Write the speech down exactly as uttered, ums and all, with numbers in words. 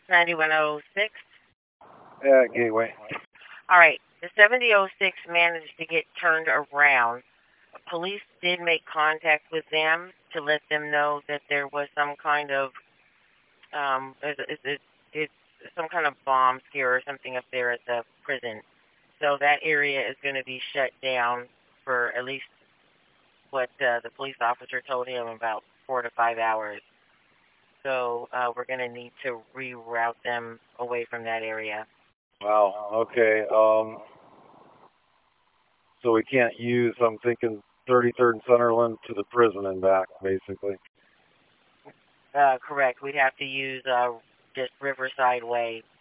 ninety-one oh six. Yeah, Gateway. All right. The seventy oh six managed to get turned around. Police did make contact with them to let them know that there was some kind of um, it's, it's, it's some kind of bomb scare or something up there at the prison. So that area is going to be shut down for at least what uh, the police officer told him, about four to five hours. So uh, we're going to need to reroute them away from that area. Wow. Okay. Um. So we can't use. I'm thinking thirty-third and Sunderland to the prison and back, basically. Uh, correct. We'd have to use uh, just Riverside Way.